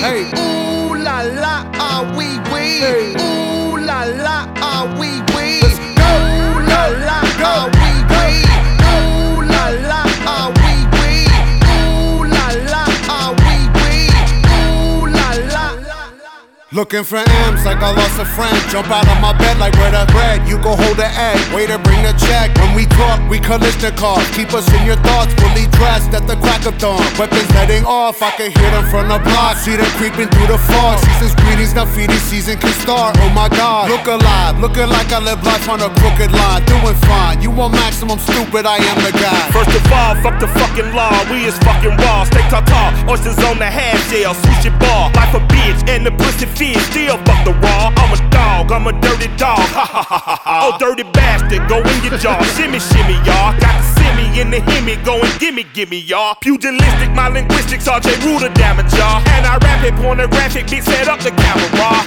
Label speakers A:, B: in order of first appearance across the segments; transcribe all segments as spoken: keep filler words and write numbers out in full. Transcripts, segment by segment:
A: Hey.
B: Ooh la la, ah wee wee.
A: Hey.
B: Ooh la la, ah wee wee.
A: Let's go.
B: Ooh la la, ah wee wee. Ooh la la, ah wee wee. Ooh la la, ah wee wee. Ooh la la.
A: Looking for M's like I lost a friend. Jump out of my bed like where the bread. You go hold the egg, waiter bring the check. When we talk, we Kalishnikov. Keep us in your thoughts, fully dressed at the crack of dawn. Weapons letting off, I can hear them from the block. See them creeping through the fog. Season's greetings, now feeding season can start. Oh my God, look alive, looking like I live life on a crooked line. Doing fine, you want maximum stupid, I am the guy.
C: First of all, fuck the fucking law. We is fucking raw. Steak tartare, oysters on the half shell, sushi bar. Like a bitch and the pussy fish. Still fuck the raw. I'm a dog, I'm a dirty dog. Ha ha ha ha ha. Oh, dirty bastard, go in your jaw. Shimmy, shimmy, y'all. Got the simmy in the himmy. Go and gimme, gimme, y'all. Pugilistic, my linguistics, R J Ruler damage, y'all. And I rap it, pornographic, bitch, set up the camera.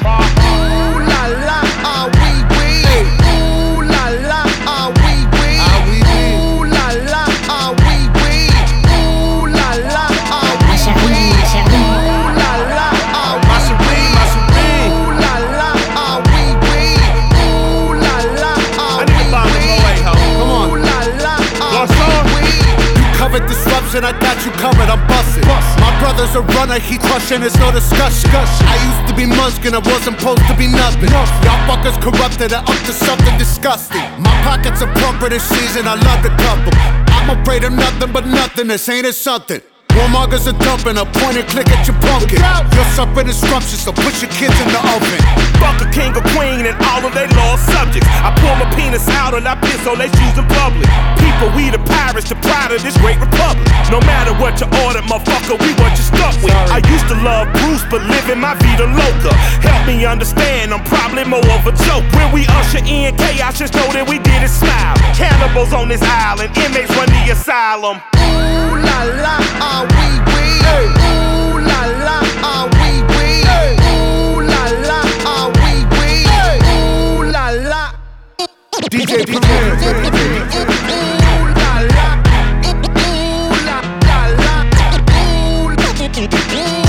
B: Ooh la la, ah wee wee. Ooh la la, ah wee wee. Ooh la la, ah wee wee. Ooh la la, ah wee wee. Ooh la la, ah wee wee. Ooh la la, ah wee wee. Ooh la la, ah wee wee.
A: Come on.
B: Ooh la la, ah
C: Lost song?
B: wee wee.
A: Covered disruption, I got you covered, I'm bustin'. My brother's a runner, he crushing, it's no discussion. I used to be Munchkin, I wasn't supposed to be nothing. Y'all fuckers corrupted and up to something disgusting. My pockets are plumper this season, I love to cup 'em. I'm afraid of nothing but nothing, this ain't it something. Warmongers are dumping, a point and click at your pumpkin. You're suffering disruption, so put your kids in the oven.
C: Fuck a king or queen and all of they lost subjects. I pull my penis out and I piss on their shoes in public. People, we the pirates, the pride of this great republic. No matter what you order, motherfucker, we what you stuck with. I used to love Bruce, but living my vida loca. Help me understand, I'm probably more of a joke. When we usher in chaos, just know that we did it smile. Cannibals on this island, inmates run the asylum.
B: Ooh la la, ah wee wee. Ooh la la, ah wee wee. Ooh la la, ah wee wee. Ooh la la.
A: D J, D J.
B: Ooh la la. Ooh la la la. Ooh.